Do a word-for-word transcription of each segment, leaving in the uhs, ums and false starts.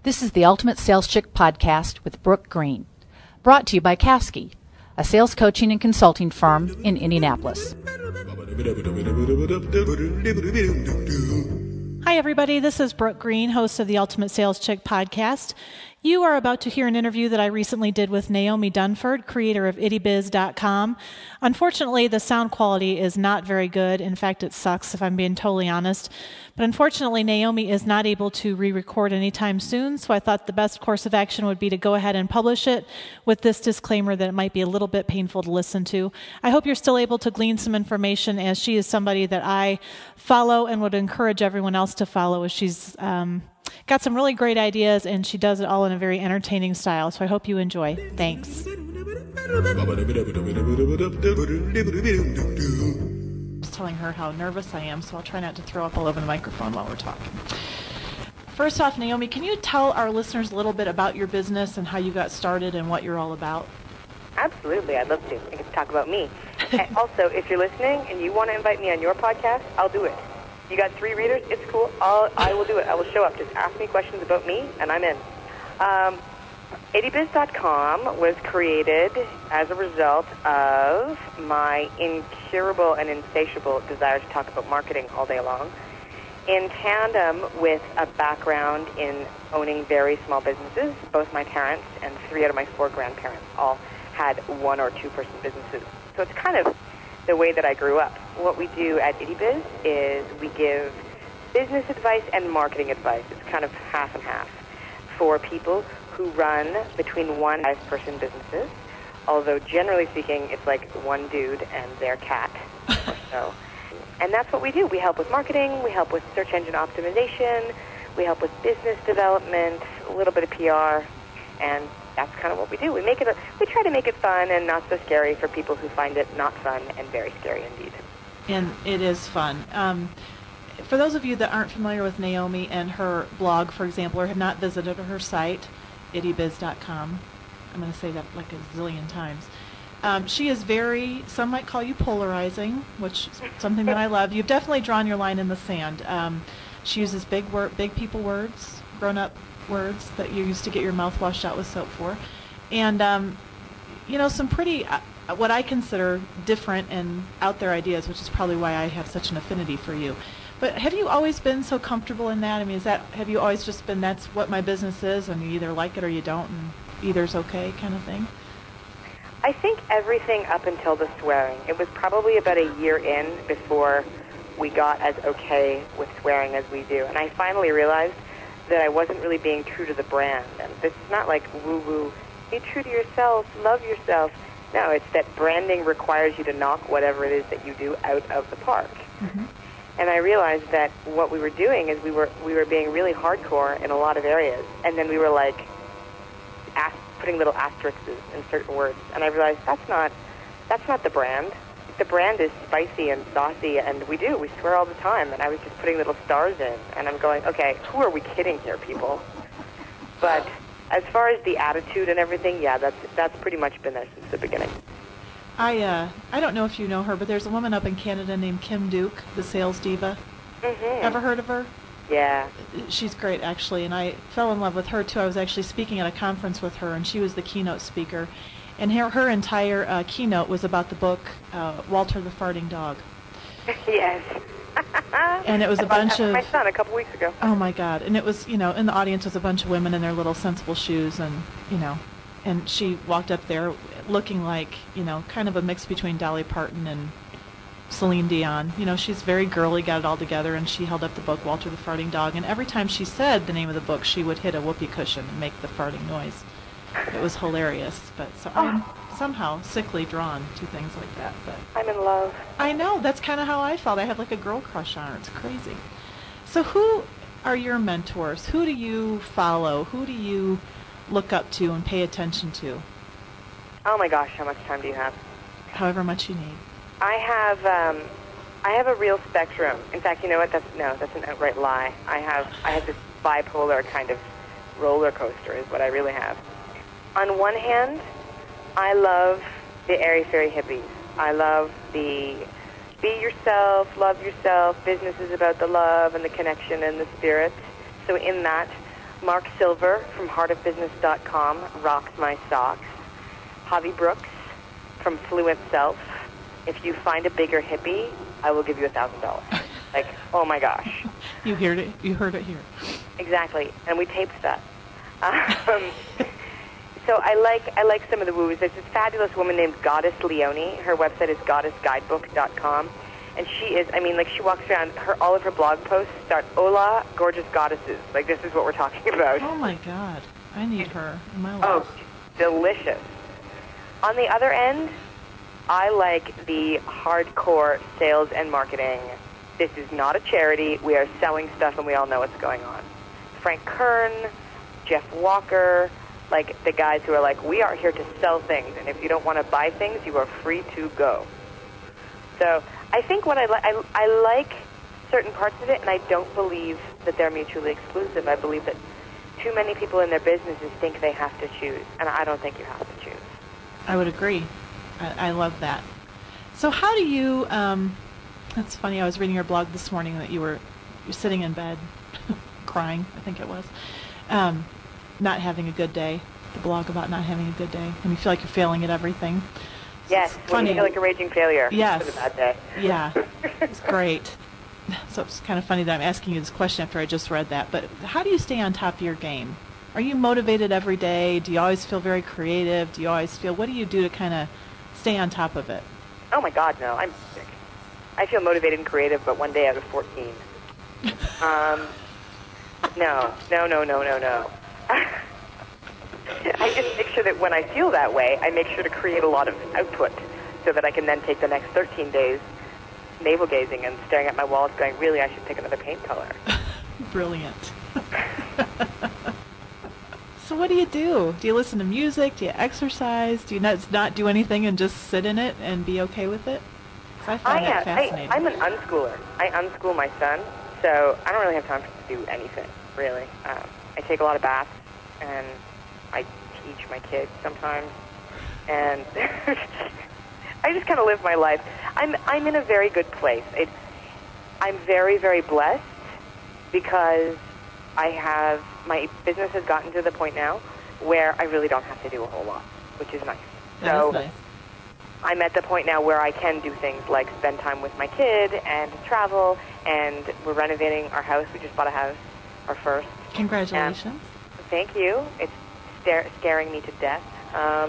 This is the Ultimate Sales Chick podcast with Brooke Green, brought to you by Caskey, a sales coaching and consulting firm in Indianapolis. Hi, everybody. This is Brooke Green, host of the Ultimate Sales Chick podcast. You are about to hear an interview that I recently did with Naomi Dunford, creator of itty biz dot com. Unfortunately, the sound quality is not very good. In fact, it sucks, if I'm being totally honest. But unfortunately, Naomi is not able to re-record anytime soon, so I thought the best course of action would be to go ahead and publish it with this disclaimer that it might be a little bit painful to listen to. I hope you're still able to glean some information, as she is somebody that I follow and would encourage everyone else to follow, as she's um, got some really great ideas, and she does it all in a very entertaining style. So I hope you enjoy. Thanks. Just telling her how nervous I am, so I'll try not to throw up all over the microphone while we're talking. First off, Naomi, can you tell our listeners a little bit about your business and how you got started and what you're all about? Absolutely, I'd love to. I get to talk about me. And also, if you're listening and you want to invite me on your podcast, I'll do it. You got three readers? It's cool. I'll, I will do it. I will show up. Just ask me questions about me, and I'm in. Um, itty biz dot com was created as a result of my incurable and insatiable desire to talk about marketing all day long, in tandem with a background in owning very small businesses. Both my parents and three out of my four grandparents all had one or two-person businesses. So it's kind of the way that I grew up. What we do at IttyBiz is we give business advice and marketing advice. It's kind of half and half for people who run between one and five-person businesses, although generally speaking, it's like one dude and their cat or so. And that's what we do. We help with marketing, we help with search engine optimization, we help with business development, a little bit of P R, and that's kind of what we do. We make it. A, we try to make it fun and not so scary for people who find it not fun and very scary indeed. And it is fun. Um, for those of you that aren't familiar with Naomi and her blog, for example, or have not visited her site, itty biz dot com, I'm going to say that like a zillion times. Um, she is very, some might call you polarizing, which is something that I love. You've definitely drawn your line in the sand. Um, she uses big word, big people words, grown-up words that you used to get your mouth washed out with soap for, and um, you know, some pretty uh, what I consider different and out there ideas, which is probably why I have such an affinity for you. But have you always been so comfortable in that? I mean, is that have you always just been that's what my business is, and you either like it or you don't, and either's okay kind of thing? I think everything up until the swearing. It was probably about a year in before we got as okay with swearing as we do, and I finally realized that I wasn't really being true to the brand. And this is not like woo-woo, be true to yourself, love yourself. No, it's that branding requires you to knock whatever it is that you do out of the park. Mm-hmm. And I realized that what we were doing is we were we were being really hardcore in a lot of areas, and then we were like ast- putting little asterisks in certain words. And I realized that's not that's not the brand. The brand is spicy and saucy, and we do. We swear all the time, and I was just putting little stars in, and I'm going, okay, who are we kidding here, people? But as far as the attitude and everything, yeah, that's that's pretty much been there since the beginning. I uh, I don't know if you know her, but there's a woman up in Canada named Kim Duke, the sales diva. Mm-hmm. Ever heard of her? Yeah. She's great, actually, and I fell in love with her, too. I was actually speaking at a conference with her, and she was the keynote speaker. And her, her entire uh, keynote was about the book, uh, Walter the Farting Dog. Yes. And it was a bunch of... my son a couple weeks ago. Oh, my God. And it was, you know, in the audience was a bunch of women in their little sensible shoes, and, you know, and she walked up there looking like, you know, kind of a mix between Dolly Parton and Celine Dion. You know, she's very girly, got it all together, and she held up the book, Walter the Farting Dog, and every time she said the name of the book, she would hit a whoopee cushion and make the farting noise. It was hilarious, but so I'm somehow sickly drawn to things like that. But I'm in love. I know, that's kind of how I felt. I have like a girl crush on her. It's crazy. So who are your mentors? Who do you follow? Who do you look up to and pay attention to? Oh my gosh, how much time do you have? However much you need. I have um, I have a real spectrum. In fact, you know what? That's no, that's an outright lie. I have I have this bipolar kind of roller coaster is what I really have. On one hand, I love the airy-fairy hippies. I love the be yourself, love yourself, business is about the love and the connection and the spirit. So in that, Mark Silver from heart of business dot com rocks my socks. Javi Brooks from Fluent Self. If you find a bigger hippie, I will give you a thousand dollars. Like, oh my gosh. You heard it. You heard it here. Exactly, and we taped that. Um, so I like I like some of the woos. There's this fabulous woman named Goddess Leone. Her website is goddess guidebook dot com, and she is. I mean, like she walks around. Her all of her blog posts start "Hola, gorgeous goddesses." Like this is what we're talking about. Oh my God, I need her in my life. Oh, delicious. On the other end, I like the hardcore sales and marketing. This is not a charity. We are selling stuff, and we all know what's going on. Frank Kern, Jeff Walker, like the guys who are like, we are here to sell things, and if you don't want to buy things, you are free to go. So I think what I, li- I, I like certain parts of it, and I don't believe that they're mutually exclusive. I believe that too many people in their businesses think they have to choose, and I don't think you have to choose. I would agree. I, I love that. So how do you, um, that's funny, I was reading your blog this morning that you were you're sitting in bed crying, I think it was, um, not having a good day, the blog about not having a good day, and you feel like you're failing at everything. So Yes, it's when funny. you feel like a raging failure. Yes. It's a bad day. Yeah, it's great. So it's kind of funny that I'm asking you this question after I just read that, but how do you stay on top of your game? Are you motivated every day? Do you always feel very creative? Do you always feel, what do you do to kind of stay on top of it? Oh my God, no! I'm sick. I feel motivated and creative, but one day out of fourteen. um, no, no, no, no, no, no. I just make sure that when I feel that way, I make sure to create a lot of output, so that I can then take the next thirteen days navel gazing and staring at my walls, going, "Really, I should pick another paint color." Brilliant. So what do you do? Do you listen to music? Do you exercise? Do you not, not do anything and just sit in it and be okay with it? 'Cause I find I, that uh, fascinating. I, I'm an unschooler. I unschool my son, so I don't really have time to do anything, really. Um, I take a lot of baths, and I teach my kids sometimes, and I just kind of live my life. I'm I'm in a very good place. It, I'm very, very blessed because I have, my business has gotten to the point now where I really don't have to do a whole lot, which is nice. That so is nice. I'm at the point now where I can do things like spend time with my kid and travel, and we're renovating our house. We just bought a house, our first. Congratulations. And thank you. It's stare, scaring me to death. Um,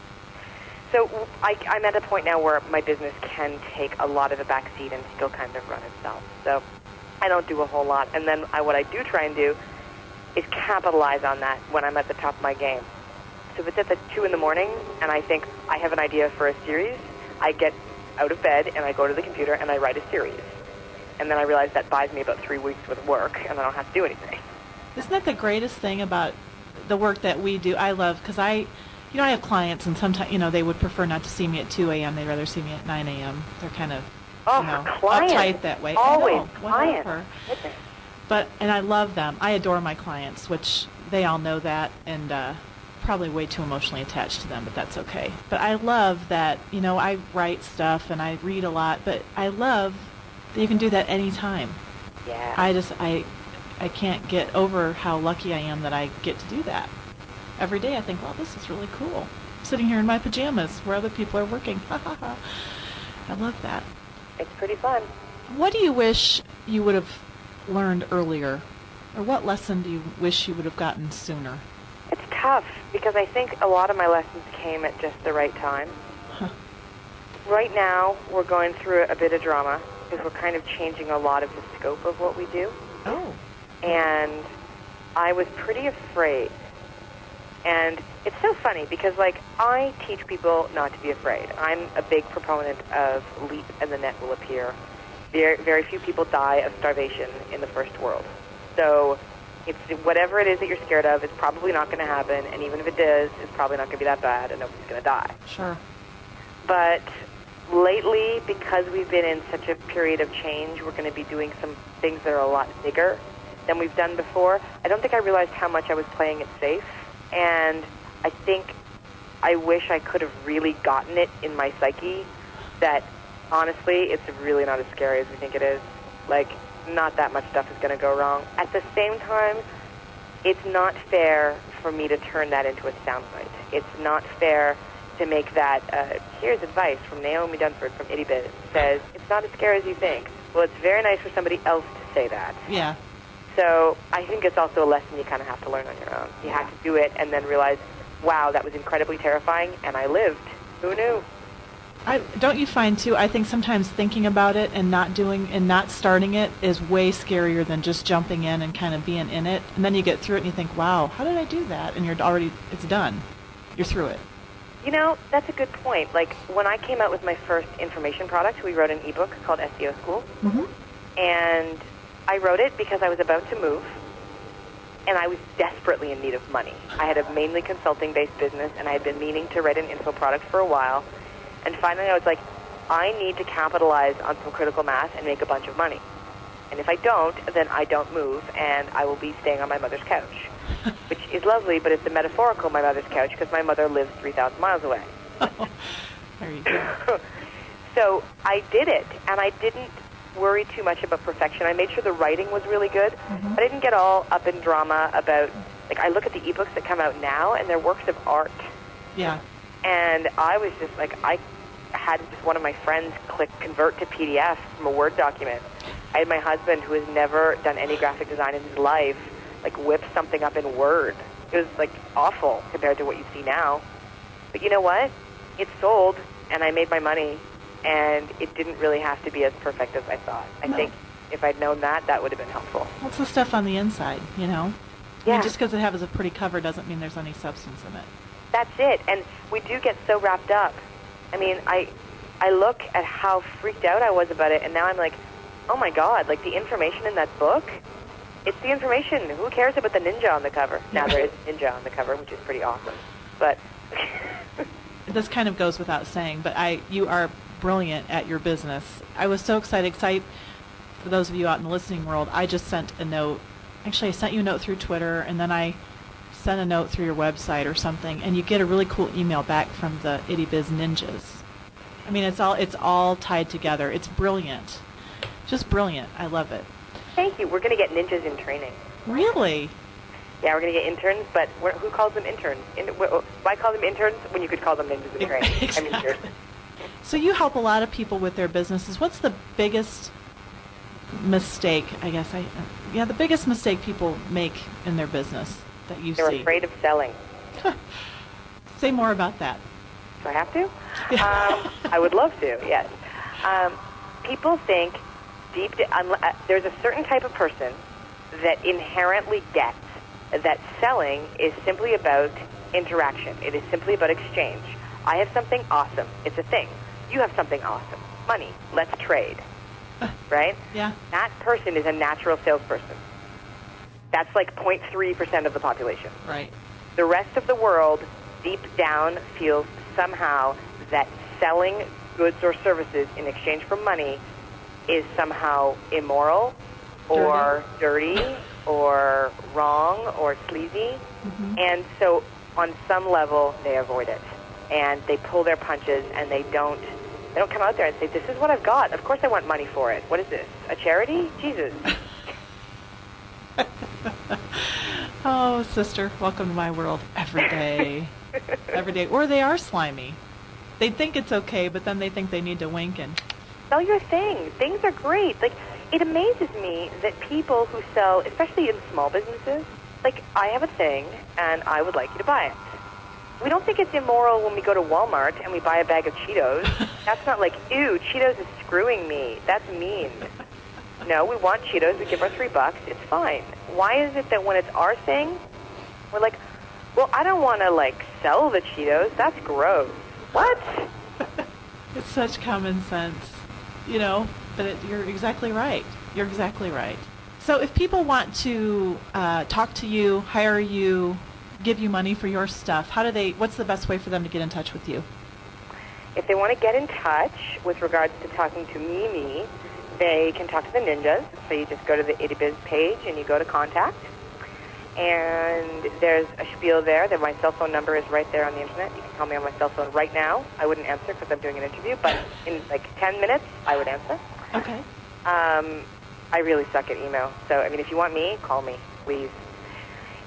so I, I'm at a point now where my business can take a lot of the back seat and still kind of run itself. So I don't do a whole lot. And then I, what I do try and do is capitalize on that when I'm at the top of my game. So if it's at the two in the morning and I think I have an idea for a series, I get out of bed and I go to the computer and I write a series. And then I realize that buys me about three weeks with work and I don't have to do anything. Isn't that the greatest thing about the work that we do? I love, because I, you know, I have clients and sometimes, you know, they would prefer not to see me at two a.m. They'd rather see me at nine a.m. They're kind of, Oh, you know, clients. uptight that way. Always I know, clients. whatever. Goodness. But, and I love them. I adore my clients, which they all know that, and uh, probably way too emotionally attached to them, but that's okay. But I love that, you know, I write stuff and I read a lot, but I love that you can do that anytime. Yeah. I just, I, I can't get over how lucky I am that I get to do that. Every day I think, well, this is really cool. I'm sitting here in my pajamas where other people are working. Ha ha ha. I love that. It's pretty fun. What do you wish you would have learned earlier? Or what lesson do you wish you would have gotten sooner? It's tough because I think a lot of my lessons came at just the right time. Huh. Right now, we're going through a bit of drama because we're kind of changing a lot of the scope of what we do. Oh. And I was pretty afraid. And it's so funny because, like, I teach people not to be afraid. I'm a big proponent of leap and the net will appear. Very, very few people die of starvation in the first world. So it's whatever it is that you're scared of, it's probably not going to happen. And even if it does, it's probably not going to be that bad and nobody's going to die. Sure. But lately, because we've been in such a period of change, we're going to be doing some things that are a lot bigger than we've done before. I don't think I realized how much I was playing it safe. And I think I wish I could have really gotten it in my psyche that, honestly, it's really not as scary as we think it is. Like, not that much stuff is going to go wrong. At the same time, it's not fair for me to turn that into a soundbite. It's not fair to make that, uh, here's advice from Naomi Dunford from Itty Biz. It says, it's not as scary as you think. Well, it's very nice for somebody else to say that. Yeah. So I think it's also a lesson you kind of have to learn on your own. You have to do it and then realize, wow, that was incredibly terrifying, and I lived. Who knew? I, don't you find, too, I think sometimes thinking about it and not doing and not starting it is way scarier than just jumping in and kind of being in it. And then you get through it and you think, wow, how did I do that? And you're already, it's done. You're through it. You know, that's a good point. Like, when I came out with my first information product, we wrote an ebook called S E O School. Mm-hmm. And I wrote it because I was about to move, and I was desperately in need of money. I had a mainly consulting-based business, and I had been meaning to write an info product for a while. And finally, I was like, I need to capitalize on some critical mass and make a bunch of money. And if I don't, then I don't move, and I will be staying on my mother's couch, which is lovely, but it's a metaphorical my mother's couch because my mother lives three thousand miles away. Oh, there you go. So I did it, and I didn't worry too much about perfection. I made sure the writing was really good, Mm-hmm. but I didn't get all up in drama about, like, I look at the ebooks that come out now, and they're works of art. Yeah. And I was just like, I had just one of my friends click convert to P D F from a Word document. I had my husband, who has never done any graphic design in his life, like whip something up in Word. It was like awful compared to what you see now. But you know what? It sold, and I made my money, and it didn't really have to be as perfect as I thought. I No. think if I'd known that, that would have been helpful. What's the stuff on the inside, you know? I Yeah. mean, just because it has a pretty cover doesn't mean there's any substance in it. That's it. And we do get so wrapped up. I mean, I I look at how freaked out I was about it, and now I'm like, oh my God, like the information in that book, it's the information. Who cares about the ninja on the cover? Now there is a ninja on the cover, which is pretty awesome. But This kind of goes without saying, but I, you are brilliant at your business. I was so excited, because I, for those of you out in the listening world, I just sent a note. Actually, I sent you a note through Twitter, and then I sent a note through your website or something, and you get a really cool email back from the Itty Biz Ninjas. I mean, it's all it's all tied together. It's brilliant, just brilliant. I love it. thank you. We're going to get ninjas in training. Really? Yeah, we're going to get interns, but we're, who calls them interns? In, wh- why call them interns when you could call them ninjas in training? Exactly. I mean, seriously. So you help a lot of people with their businesses. What's the biggest mistake, I guess, I yeah, the biggest mistake people make in their business that you They're see? afraid of selling. Say more about that. Do I have to? Yeah. Um, I would love to, yes. Um, people think deep, d- unle- uh, there's a certain type of person that inherently gets that selling is simply about interaction. It is simply about exchange. I have something awesome. It's a thing. You have something awesome. Money. Let's trade. Right? Yeah. That person is a natural salesperson. That's like zero point three percent of the population. Right. The rest of the world, deep down, feels somehow that selling goods or services in exchange for money is somehow immoral or dirty, or wrong or sleazy. Mm-hmm. And so on some level, they avoid it. And they pull their punches, and they don't they don't come out there and say, this is what I've got. Of course I want money for it. What is this? A charity? Jesus. Oh, sister, welcome to my world every day. Every day. Or they are slimy. They think it's okay, but then they think they need to wink and... Sell your thing. Things are great. Like, it amazes me that people who sell, especially in small businesses, like, I have a thing, and I would like you to buy it. We don't think it's immoral when we go to Walmart and we buy a bag of Cheetos. That's not like, ew, Cheetos is screwing me. That's mean. No, we want Cheetos. We give our three bucks. It's fine. Why is it that when it's our thing, we're like, well, I don't want to, like, sell the Cheetos. That's gross. What? It's such common sense, you know, but it, you're exactly right. You're exactly right. So if people want to uh, talk to you, hire you, give you money for your stuff, how do they, what's the best way for them to get in touch with you? If they want to get in touch with regards to talking to Mimi, they can talk to the ninjas. So you just go to the Itty Biz page and you go to contact. And there's a spiel there. That my cell phone number is right there on the internet. You can call me on my cell phone right now. I wouldn't answer because I'm doing an interview, but in like ten minutes, I would answer. Okay. Um, I really suck at email. So, I mean, if you want me, call me, please.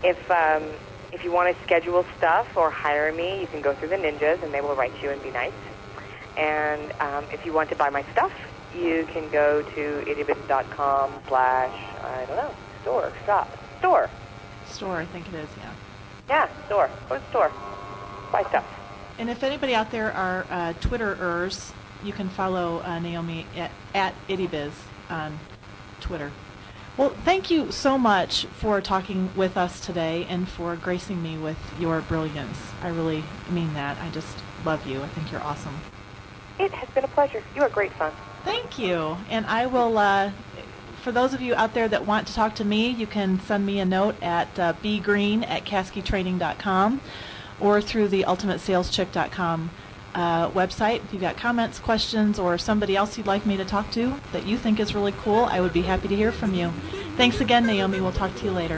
If um, if you want to schedule stuff or hire me, you can go through the ninjas, and they will write you and be nice. And um, if you want to buy my stuff, you can go to ittybiz.com slash, I don't know, store, shop, store. Store, I think it is, yeah. Yeah, store. Go to the store. Buy stuff. And if anybody out there are uh, Twitterers, you can follow uh, Naomi at, at ittybiz on Twitter. Well, thank you so much for talking with us today and for gracing me with your brilliance. I really mean that. I just love you. I think you're awesome. It has been a pleasure. You are great fun. Thank you. And I will, uh, for those of you out there that want to talk to me, you can send me a note at uh, bgreen at caskey training dot com or through the ultimate sales chick dot com uh, website. If you've got comments, questions, or somebody else you'd like me to talk to that you think is really cool, I would be happy to hear from you. Thanks again, Naomi. We'll talk to you later.